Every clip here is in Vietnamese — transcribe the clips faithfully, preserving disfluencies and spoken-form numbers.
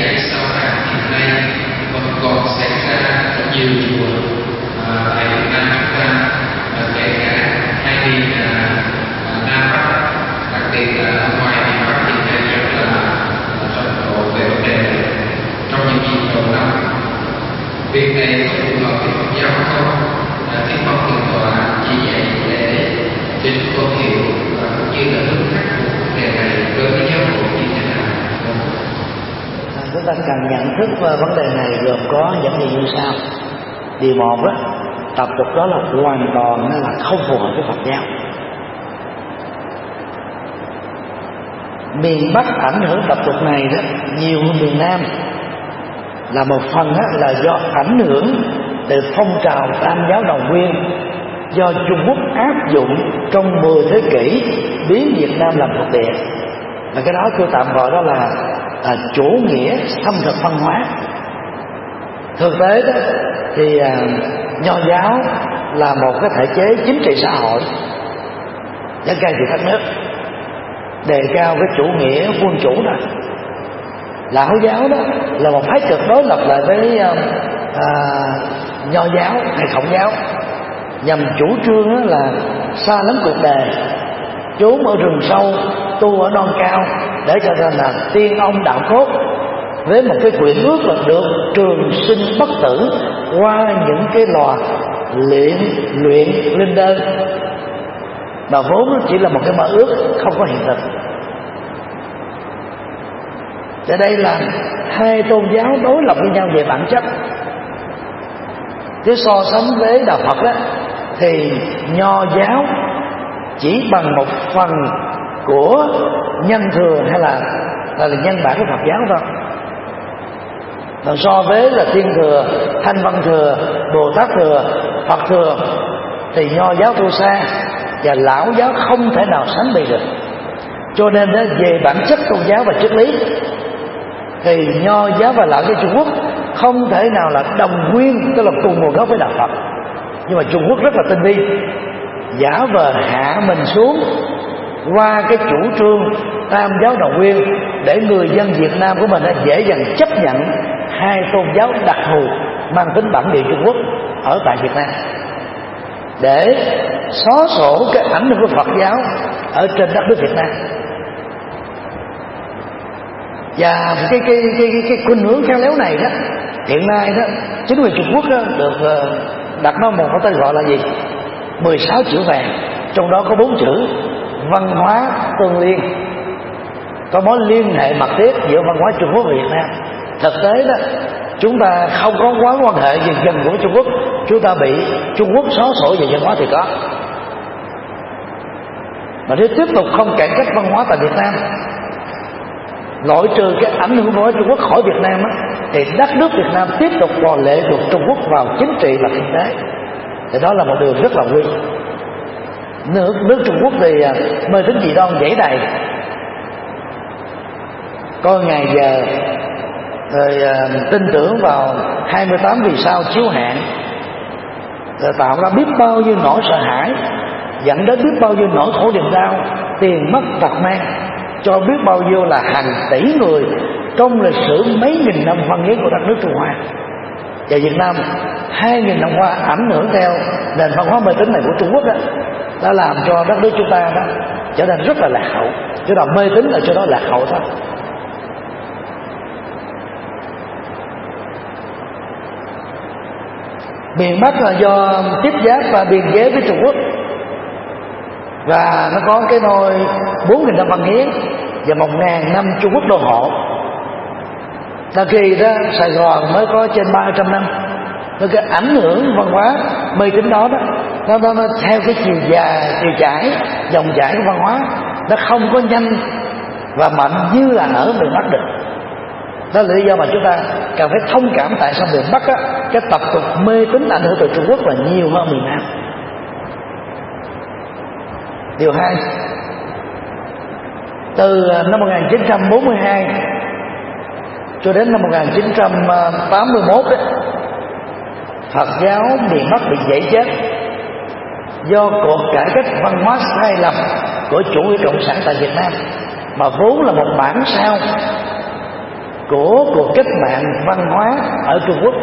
dạy sao rằng hiện nay vẫn còn xảy ra nhiều chùa à, tại Việt Nam chúng ta, à, kể cả hai miền à, à, Nam Bắc, đặc biệt là ở ngoài miền Bắc hiện nay rất là rầm rộ về vấn đề này trong những dịp đầu năm. Việc này có phù hợp với Phật giáo không? À, xin mong thượng tọa chỉ dạy để cho chúng tôi hiểu và cũng như là hướng khắc phục vấn đề này đối với giáo hội như thế nào. Chúng ta cần nhận thức vấn đề này gồm có những gì như sau. Điều một đó, tập tục đó là hoàn toàn là không phù hợp với Phật giáo. Miền Bắc ảnh hưởng tập tục này đó nhiều hơn miền Nam, là một phần đó là do ảnh hưởng từ phong trào Tam giáo đồng nguyên do Trung Quốc áp dụng trong mười thế kỷ, biến Việt Nam làm thuộc địa. Và cái đó tôi tạm gọi đó là à, chủ nghĩa xâm thực văn hóa. Thực tế đó thì à, Nho giáo là một cái thể chế chính trị xã hội để cai trị các nước, đề cao cái chủ nghĩa quân chủ đó. Lão giáo đó là một phái cực đối lập lại với à, Nho giáo hay Khổng giáo, nhằm chủ trương đó là xa lánh cuộc đời, trốn ở rừng sâu, tu ở non cao, để cho ra là tiên ông đạo cốt, với một cái quyển ước là được trường sinh bất tử qua những cái lò luyện luyện linh đơn, mà vốn nó chỉ là một cái mơ ước không có hiện thực. Ở đây là hai tôn giáo đối lập với nhau về bản chất. Nếu so sánh với đạo Phật đó, thì Nho giáo chỉ bằng một phần của nhân thừa hay là là, là nhân bản của Phật giáo thôi. Còn so với là Thiên thừa, Thanh Văn thừa, Bồ Tát thừa, Phật thừa thì Nho giáo thua xa, và Lão giáo không thể nào sánh bì được. Cho nên đó, về bản chất tôn giáo và triết lý thì Nho giáo và Lão giáo Trung Quốc không thể nào là đồng nguyên, tức là cùng nguồn gốc với đạo Phật. Nhưng mà Trung Quốc rất là tinh vi, giả vờ hạ mình xuống qua cái chủ trương Tam giáo đồng nguyên để người dân Việt Nam của mình dễ dàng chấp nhận hai tôn giáo đặc thù mang tính bản địa Trung Quốc ở tại Việt Nam, để xóa sổ cái ảnh hưởng của Phật giáo ở trên đất nước Việt Nam. Và cái cái cái cái, cái khuynh hướng khéo léo này đó, hiện nay đó chính quyền Trung Quốc đó, được đặt nó một cái tên gọi là gì? mười sáu chữ vàng, trong đó có bốn chữ văn hóa tương liên, có mối liên hệ mật thiết giữa văn hóa Trung Quốc và Việt Nam. Thực tế đó, chúng ta không có quá quan hệ gì gần của Trung Quốc, chúng ta bị Trung Quốc xóa sổ về văn hóa thì có. Mà nếu tiếp tục không cải cách văn hóa tại Việt Nam, loại trừ cái ảnh hưởng của Trung Quốc khỏi Việt Nam á, thì đất nước Việt Nam tiếp tục còn lệ thuộc Trung Quốc vào chính trị và kinh tế. Thì đó là một điều rất là nguy. Nước, nước Trung Quốc thì mê tín dị đoan dãy đầy, coi ngày giờ, rồi uh, tin tưởng vào hai mươi tám vì sao chiếu hạn, rồi tạo ra biết bao nhiêu nỗi sợ hãi, dẫn đến biết bao nhiêu nỗi khổ niềm đau, tiền mất tật mang, cho biết bao nhiêu là hàng tỷ người trong lịch sử mấy nghìn năm văn hiến của đất nước Trung Hoa. Và Việt Nam hai nghìn năm qua ảnh hưởng theo nền văn hóa mê tín này của Trung Quốc đó, đã làm cho đất nước chúng ta đó trở nên rất là lạc hậu. Chứ là mê tín là cho đó lạc hậu thôi. Miền Bắc là do tiếp giáp và biên giới với Trung Quốc, và nó có cái nôi bốn nghìn năm văn hiến và một ngàn năm Trung Quốc đô hộ. Đa kỳ đó Sài Gòn mới có trên ba trăm năm. Nó cái ảnh hưởng văn hóa mê tín đó đó, nó, nó, nó theo cái chiều dài, chiều chảy, dòng chảy của văn hóa, nó không có nhanh và mạnh như là ở miền Bắc được. Đó là lý do mà chúng ta cần phải thông cảm tại sao miền Bắc á, cái tập tục mê tín ảnh hưởng từ Trung Quốc là nhiều hơn miền Nam. Điều hai, từ năm một nghìn chín trăm bốn mươi hai cho đến năm một nghìn chín trăm tám mươi mốt ấy, Phật giáo miền Bắc bị dãy chết do cuộc cải cách văn hóa sai lầm của chủ nghĩa cộng sản tại Việt Nam, mà vốn là một bản sao của cuộc cách mạng văn hóa ở Trung Quốc.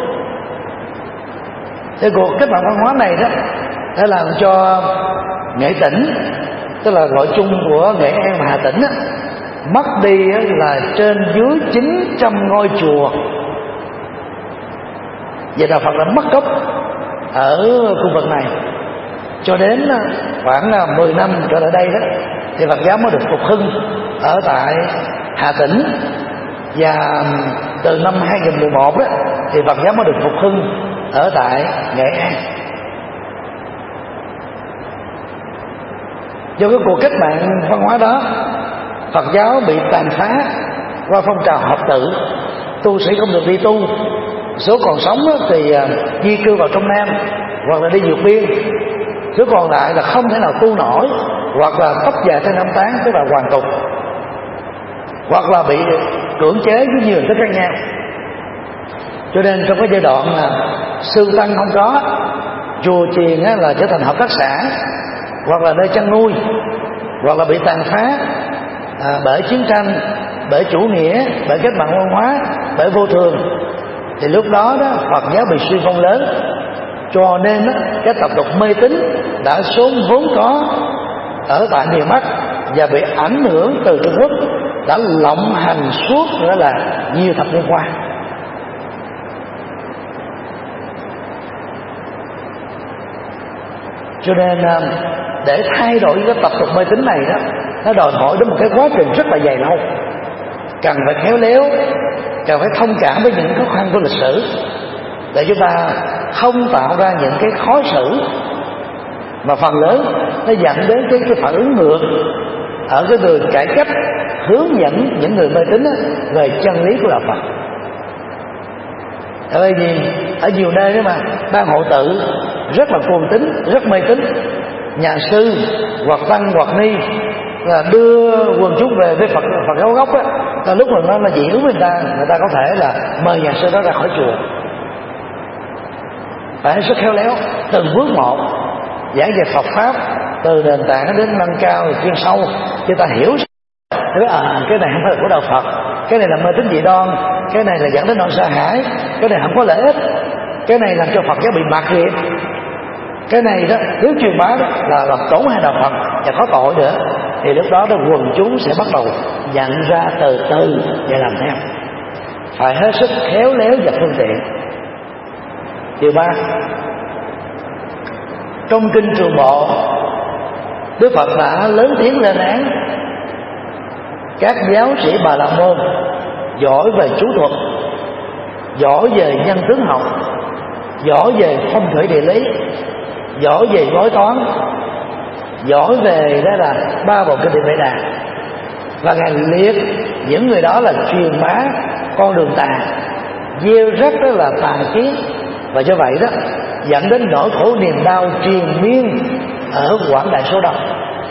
Cái cuộc cách mạng văn hóa này đó đã làm cho Nghệ Tĩnh, tức là gọi chung của Nghệ An và Hà Tĩnh đó, mất đi là trên dưới chín trăm ngôi chùa, và đạo Phật đã mất gốc ở khu vực này. Cho đến khoảng mười năm trở lại đây đó thì Phật giáo mới được phục hưng ở tại Hà Tĩnh, và từ năm hai nghìn mười một đó thì Phật giáo mới được phục hưng ở tại Nghệ An. Do cái cuộc cách mạng văn hóa đó, Phật giáo bị tàn phá qua phong trào hợp tự, tu sĩ không được đi tu, số còn sống thì di cư vào trong Nam hoặc là đi vượt biên, số còn lại là không thể nào tu nổi, hoặc là tóc dài theo năm tán, tức là hoàn tục, hoặc là bị cưỡng chế với nhiều hình thức khác nhau. Cho nên trong cái giai đoạn là sư tăng không có, chùa chiền là trở thành hợp tác xã, hoặc là nơi chăn nuôi, hoặc là bị tàn phá à, bởi chiến tranh, bởi chủ nghĩa, bởi cách mạng văn hóa, bởi vô thường, thì lúc đó đó Phật giáo bị suy vong lớn. Cho nên đó, cái tập tục mê tín đã sớm vốn có ở tại miền Bắc và bị ảnh hưởng từ Trung Quốc, đã lộng hành suốt nữa là nhiều thập niên qua. Cho nên để thay đổi cái tập tục mê tín này đó, nó đòi hỏi đến một cái quá trình rất là dài lâu, cần phải khéo léo, cần phải thông cảm với những khó khăn của lịch sử, để chúng ta không tạo ra những cái khó xử mà phần lớn nó dẫn đến cái, cái phản ứng ngược ở cái đường cải cách, hướng dẫn những người mê tín về chân lý của đạo Phật. Tại vì ở nhiều nơi đó mà ban hộ tự rất là cuồng tín, rất mê tín, nhà sư hoặc tăng hoặc ni là đưa quần chúng về với Phật Phật giáo gốc á, là lúc mà nó là dị ứng với người ta, người ta có thể là mời nhà sư đó ra khỏi chùa. Phải hết sức khéo léo, từng bước một giảng về Phật pháp, từ nền tảng đến nâng cao chuyên sâu, cho ta hiểu nói, à, cái này không phải là của đạo Phật, cái này là mê tín dị đoan, cái này là dẫn đến nỗi sợ hãi, cái này không có lợi ích, cái này làm cho Phật giáo bị mạt riệp, cái này đó nếu truyền bá đó là làm tổn hại đạo Phật và có tội nữa. Thì lúc đó đó quần chúng sẽ bắt đầu nhận ra từ từ và làm theo. Phải hết sức khéo léo và phương tiện. Điều ba, trong kinh Trường Bộ, Đức Phật đã lớn tiếng lên án các giáo sĩ Bà La Môn giỏi về chú thuật, giỏi về nhân tướng học, giỏi về phong thủy địa lý, giỏi về bói toán, giỏi về đó là ba bộ kinh điển Vệ Đà, và Ngài liệt những người đó là truyền bá con đường tà, gieo rắc đó là tà kiến, và do vậy đó dẫn đến nỗi khổ niềm đau triền miên ở quảng đại số đông.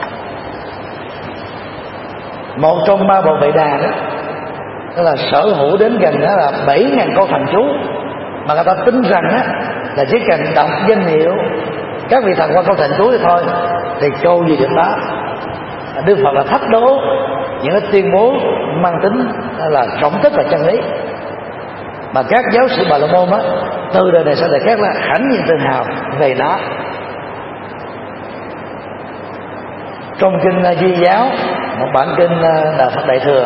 Một trong ba bộ Vệ Đà đó, đó là sở hữu đến gần đó là bảy ngàn câu thần chú, mà người ta tính rằng á là chỉ cần đọc danh hiệu các vị thần qua câu thần chú thì thôi thì câu gì được đó. Đức Phật là thách đố những cái tuyên bố mang tính là trọng tích và chân lý, mà các giáo sĩ Bà La Môn á từ đời này sang đời khác là hãnh nhiên tự hào về nó. Trong kinh Di Giáo, một bản kinh Đạo Phật Đại Thừa,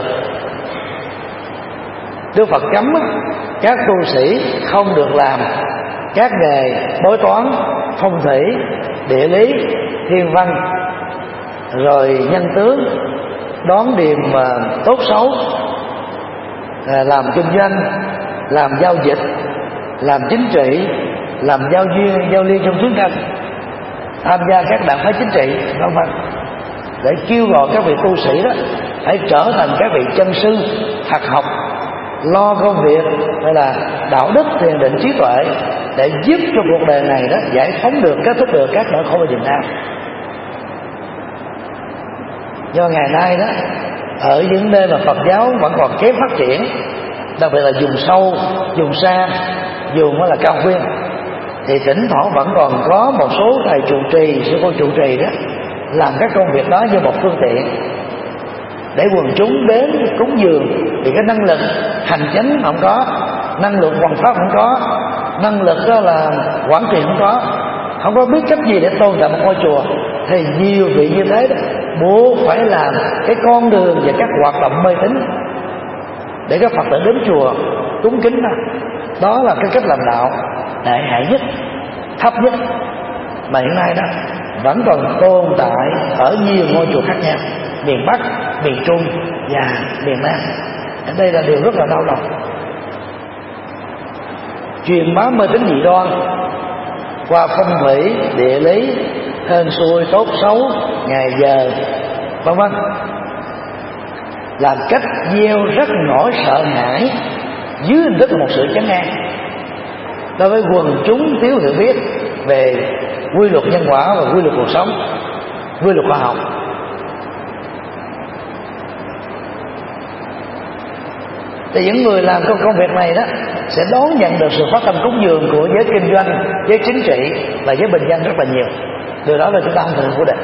Đức Phật cấm các tu sĩ không được làm các nghề bói toán, phong thủy, địa lý, thiên văn, rồi nhân tướng, đoán điềm tốt xấu, làm kinh doanh, làm giao dịch, làm chính trị, làm giao duyên, giao liên trong chiến tranh, tham gia các đảng phái chính trị, vân vân, để kêu gọi các vị tu sĩ đó phải trở thành các vị chân sư thật học, lo công việc hay là đạo đức, thiền định, trí tuệ, để giúp cho cuộc đời này đó giải phóng được, kết thúc được các nỗi khổ và niềm đau. Do ngày nay đó ở những nơi mà Phật giáo vẫn còn kém phát triển, đặc biệt là vùng sâu, vùng xa, vùng đó là cao nguyên, thì thỉnh thoảng vẫn còn có một số thầy trụ trì, sư cô trụ trì đó làm các công việc đó như một phương tiện. để quần chúng đến cúng dường, thì cái năng lực hành chánh không có, năng lực hoằng pháp không có, năng lực đó là quản trị không có, không có biết cách gì để tôn tạo một ngôi chùa. Thì nhiều vị như thế đó buộc phải làm cái con đường và các hoạt động mê tín để các Phật tử đến chùa cúng kính đó. Đó là cái cách làm đạo đại hại nhất, thấp nhất mà hiện nay đó vẫn còn tồn tại ở nhiều ngôi chùa khác nhau, miền Bắc, miền Trung và miền Nam. Ở đây là điều rất là đau lòng. Truyền bá mê tín dị đoan qua phong thủy, địa lý, hên xui, tốt xấu, ngày giờ, vân vân, làm cách gieo rất nỗi sợ hãi dưới hình thức một sự chấn an đối với quần chúng thiếu hiểu biết về quy luật nhân quả và quy luật cuộc sống, quy luật khoa học. Thì những người làm công công việc này đó sẽ đón nhận được sự phát tâm cúng dường của giới kinh doanh, giới chính trị và giới bình dân rất là nhiều. Điều đó là chúng ta không thể phủ định.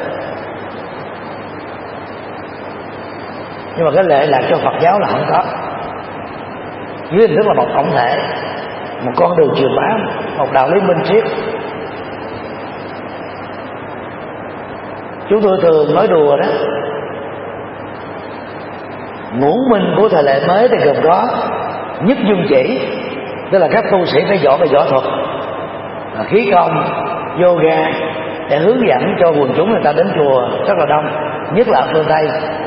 Nhưng mà cái lệ lạc cho Phật giáo là không có. Dưới hình thức là một tổng thể, một con đường truyền bá, một đạo lý minh triết. Chúng tôi thường nói đùa đó, ngũ minh của thời đại mới thì gồm có nhất dung chỉ, tức là các tu sĩ phải giỏi về võ thuật, khí công, yoga, để hướng dẫn cho quần chúng người ta đến chùa rất là đông, nhất là ở phương Tây.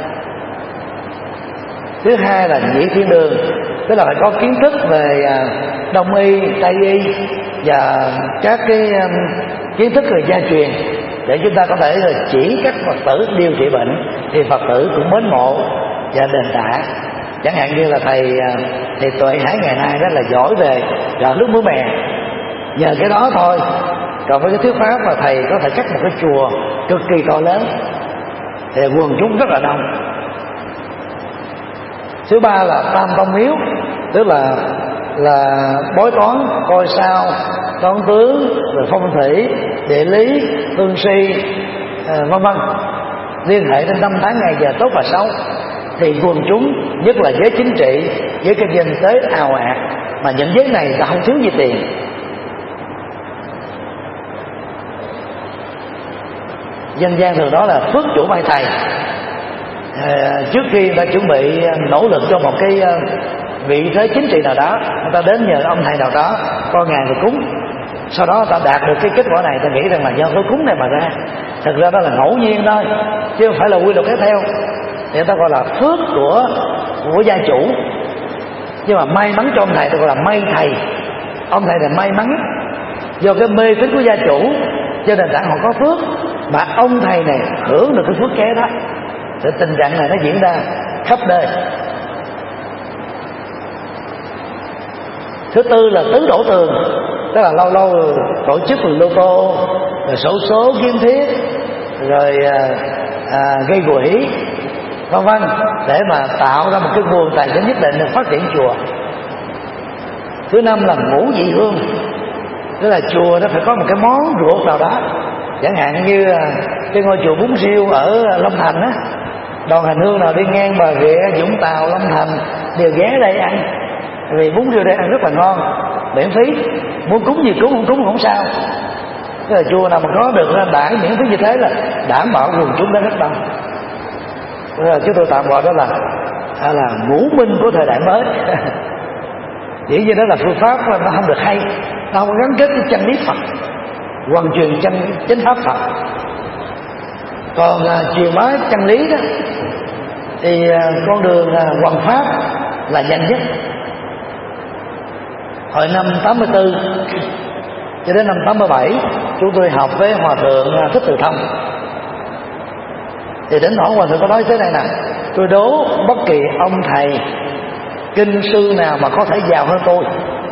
Thứ hai là nhị thiên đường, tức là phải có kiến thức về đông y, tây y và các cái kiến thức về gia truyền để chúng ta có thể là chỉ các Phật tử điều trị bệnh thì Phật tử cũng mến mộ và đền tạ. Chẳng hạn như là thầy thầy Tuệ Hải ngày nay rất là giỏi về gạo nước muối mè, nhờ cái đó thôi. Còn với cái thuyết pháp mà thầy có thể cắt một cái chùa cực kỳ to lớn thì quần chúng rất là đông. Thứ ba là tam tông miếu, tức là là bói toán, coi sao, toán tướng, rồi phong thủy, địa lý, tương si, à, vân vân, liên hệ đến năm tháng ngày giờ tốt và xấu. Thì quần chúng, nhất là giới chính trị, giới kinh doanh tới ào ạt, mà những giới này ta không thiếu gì tiền. Dân gian thường đó là phước chủ mai thầy. À, trước khi người ta chuẩn bị nỗ lực cho một cái vị thế chính trị nào đó, người ta đến nhờ ông thầy nào đó coi ngài rồi cúng. Sau đó người ta đạt được cái kết quả này, ta nghĩ rằng là do cái cúng này mà ra. Thực ra đó là ngẫu nhiên thôi, chứ không phải là quy luật kéo theo. Thì người ta gọi là phước của của gia chủ. Nhưng mà may mắn cho ông thầy, ta gọi là may thầy. Ông thầy này may mắn do cái mê tín của gia chủ, cho nền tảng họ có phước, mà ông thầy này hưởng được cái phước kế đó. Thì tình trạng này nó diễn ra khắp nơi. Thứ tư là tứ đổ tường, tức là lâu lâu tổ chức lô tô, rồi xổ số kiếm thiết, rồi à, à, gây quỹ, vân vân, để mà tạo ra một cái nguồn tài chính nhất định để phát triển chùa. Thứ năm là ngũ vị hương, tức là chùa nó phải có một cái món ruột nào đó. Chẳng hạn như cái ngôi chùa Bún Riêu ở Long Thành á, đoàn hành hương nào đi ngang Bà Rịa, Vũng Tàu, Long Thành đều ghé đây ăn, vì bún riêu đây ăn rất là ngon, miễn phí, muốn cúng gì cúng, không cúng không sao. Tức là chùa nào mà có được đãi miễn phí như thế là đảm bảo quần chúng đến rất đông. Rồi chúng tôi tạm gọi đó là à, là ngũ minh của thời đại mới. Dĩ nhiên đó là phương pháp mà nó không được hay, nó không gắn kết với chân lý Phật, hoàn truyền chân chánh pháp Phật. Còn à, truyền bá chân lý đó thì à, con đường à, hoằng pháp là nhanh nhất. Hồi năm tám mươi tư cho đến năm tám mươi bảy, chúng tôi học với Hòa thượng Thích Từ Thông. Thì đến hỏi Hòa thượng có nói thế này nè: tôi đố bất kỳ ông thầy kinh sư nào mà có thể giàu hơn tôi.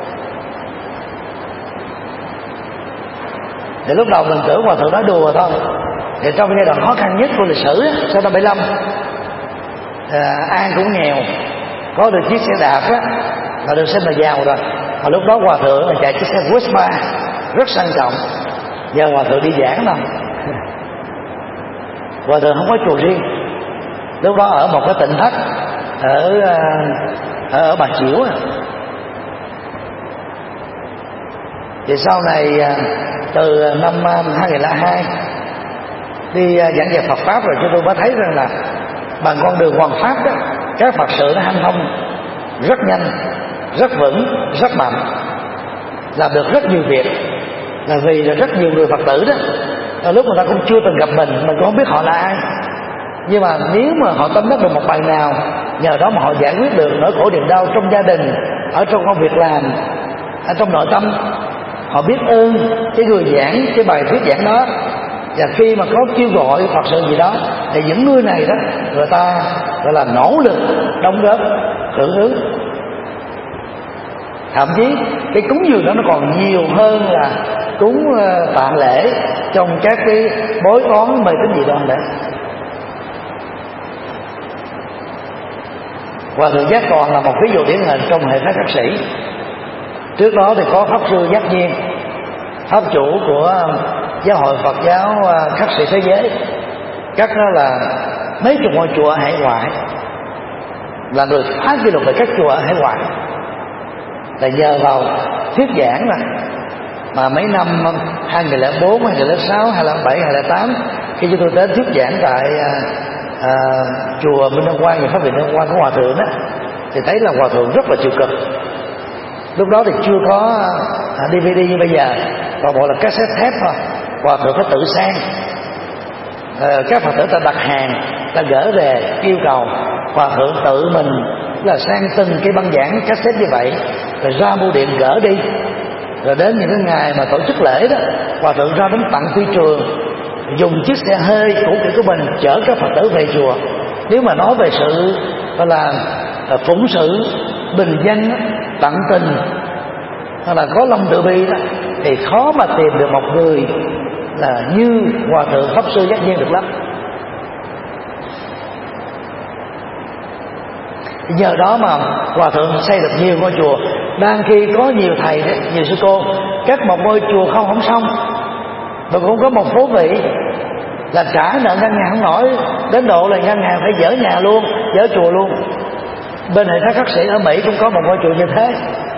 Thì lúc đầu mình tưởng Hòa thượng nói đùa thôi. Thì trong giai đoạn khó khăn nhất của lịch sử sau năm bảy mươi lăm, à, An cũng nghèo, có được chiếc xe đạp á là được xem là giàu rồi. Mà lúc đó Hòa thượng là chạy chiếc xe Vespa rất sang trọng. Giờ Hòa thượng đi giảng đâu, Hòa thượng không có chùa riêng, lúc đó ở một cái tỉnh thất ở ở, ở Bà Chiểu. Thì sau này từ năm hai không không hai đi giảng dạy Phật pháp rồi, chúng tôi mới thấy rằng là bằng con đường hoằng pháp đó, các Phật sự nó hanh thông rất nhanh, rất vững, rất mạnh, làm được rất nhiều việc. Là vì là rất nhiều người Phật tử đó, lúc người ta cũng chưa từng gặp mình, mình cũng không biết họ là ai, nhưng mà nếu mà họ tâm đắc được một bài nào, nhờ đó mà họ giải quyết được nỗi khổ niềm đau trong gia đình, ở trong công việc làm, ở trong nội tâm, họ biết ơn cái người giảng, cái bài thuyết giảng đó. Và khi mà có kêu gọi Phật sự gì đó, thì những người này đó, người ta gọi là nỗ lực đóng góp hưởng ứng. Thậm chí cái cúng dường đó nó còn nhiều hơn là cúng tạ lễ trong các cái bói toán mê tín dị đoan đấy. Hòa thượng Giác Toàn là một ví dụ điển hình trong hệ phái khất sĩ. Trước đó thì có pháp sư Giác Nhiên, pháp chủ của giáo hội Phật giáo khất sĩ thế giới, cắt đó là mấy chục ngôi chùa ở hải ngoại, là người phá kỷ lục về các chùa ở hải ngoại. Là nhờ vào thuyết giảng này mà mấy năm hai không không bốn, hai không không sáu, hai không không bảy, hai không không tám, khi chúng tôi đến thuyết giảng tại à, chùa Minh Đăng Quang, nhà pháp viện Đăng Quang của Hòa thượng đó, thì thấy là Hòa thượng rất là chịu cực. Lúc đó thì chưa có đê vê đê như bây giờ, toàn bộ là cassette thép thôi. Hòa thượng phải tự sang, à, các Phật tử ta đặt hàng, ta gửi về yêu cầu, Hòa thượng tự mình là sang từng cái băng giảng cassette như vậy, rồi ra bưu điện gỡ đi. Rồi đến những cái ngày mà tổ chức lễ đó, Hòa thượng ra đến tận phi trường, dùng chiếc xe hơi cũ kỹ của mình chở các Phật tử về chùa. Nếu mà nói về sự gọi là phụng sự bình dân, tận tình, hoặc là có lòng từ bi đó, thì khó mà tìm được một người là như Hòa thượng pháp sư Giác Nhiên được lắm. Nhờ đó mà Hòa thượng xây được nhiều ngôi chùa. Đang khi có nhiều thầy, nhiều sư cô, cắt một ngôi chùa không không xong, mà cũng có một số vị là trả nợ ngân hàng không nổi, đến độ là ngân hàng phải dỡ nhà luôn, dỡ chùa luôn. Bên hệ phái khất sĩ ở Mỹ cũng có một ngôi chùa như thế.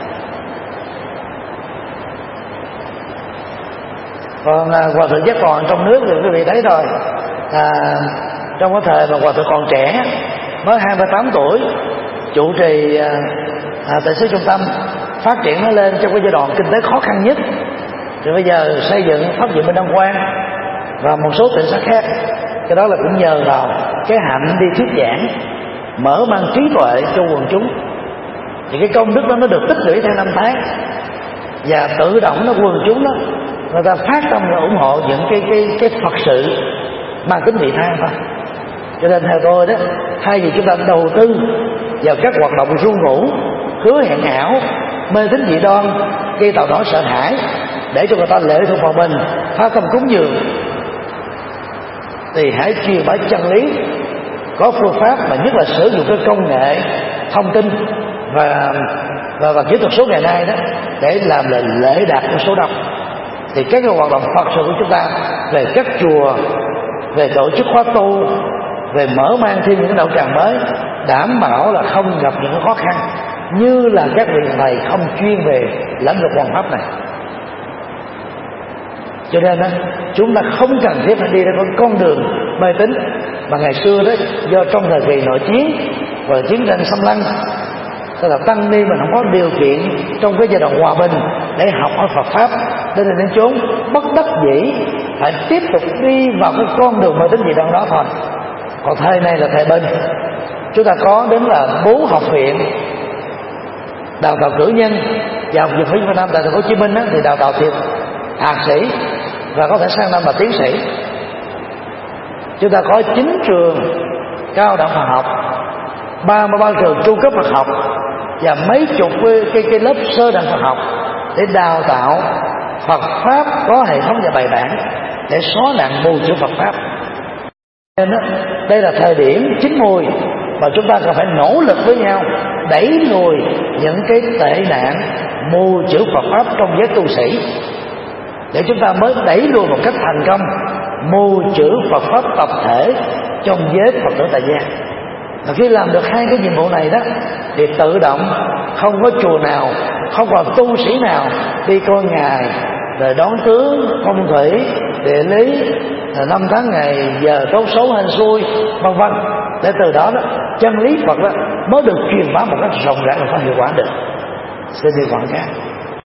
Còn à, Hòa thượng Giác Toàn trong nước thì quý vị thấy rồi, à, trong cái thời mà Hòa thượng còn trẻ, mới hai mươi tám tuổi, trụ trì à, à, tại xứ Trung Tâm, phát triển nó lên trong cái giai đoạn kinh tế khó khăn nhất. Rồi bây giờ xây dựng pháp viện Minh Đăng Quang và một số tỉnh xã khác. Cái đó là cũng nhờ vào cái hạnh đi thuyết giảng, mở mang trí tuệ cho quần chúng. Thì cái công đức đó nó được tích lũy theo năm tháng, và tự động nó quần chúng đó người ta phát tâm và ủng hộ những cái cái cái Phật sự mang tính vị tha thôi. Cho nên theo tôi đó, thay vì chúng ta đầu tư vào các hoạt động ru ngủ, hứa hẹn ảo, mê tín dị đoan, gây tạo nỗi sợ hãi để cho người ta lệ thuộc vào mình, phá tâm cúng dường, thì hãy truyền bá chân lý, có phương pháp, mà nhất là sử dụng cái công nghệ thông tin và và, và kỹ thuật số ngày nay đó để làm là lễ đạt cho số đông. Thì các cái hoạt động Phật sự của chúng ta về các chùa, về tổ chức khóa tu, về mở mang thêm những đạo tràng mới, đảm bảo là không gặp những khó khăn như là các vị thầy không chuyên về lĩnh vực hoàn pháp này. Cho nên đó, chúng ta không cần thiết phải đi ra con đường mê tín mà ngày xưa đó, do trong thời kỳ nội chiến và chiến tranh xâm lăng, tức là tăng ni mình không có điều kiện trong cái giai đoạn hòa bình để học ở Phật pháp, nên là đến chốn bất đắc dĩ phải tiếp tục đi vào cái con đường mê tín gì đó đó thôi. Còn thời này là thời bình, chúng ta có đến là bốn học viện đào tạo cử nhân, và học viện Việt Nam tại thành phố Hồ Chí Minh đó, thì đào tạo thiệt thạc sĩ và có thể sang năm là tiến sĩ. Chúng ta có chín trường cao đẳng Phật học, ba mươi ba trường trung cấp Phật học và mấy chục cái, cái, cái lớp sơ đẳng Phật học để đào tạo Phật pháp có hệ thống và bài bản để xóa nạn mù chữ Phật pháp. Nên đó, đây là thời điểm chín mùi mà chúng ta cần phải nỗ lực với nhau đẩy lùi những cái tệ nạn mù chữ Phật pháp trong giới tu sĩ, để chúng ta mới đẩy lùi một cách thành công mù chữ Phật pháp tập thể trong giới Phật tử tại gia. Và khi làm được hai cái nhiệm vụ này đó thì tự động không có chùa nào, không còn tu sĩ nào đi coi ngày, rồi đón tướng, phong thủy, địa lý, năm tháng ngày giờ tốt xấu hên xui, vân vân, để từ đó đó chân lý Phật đó mới được truyền bá một cách rộng rãi và có hiệu quả được. Xin đi quảng cáo.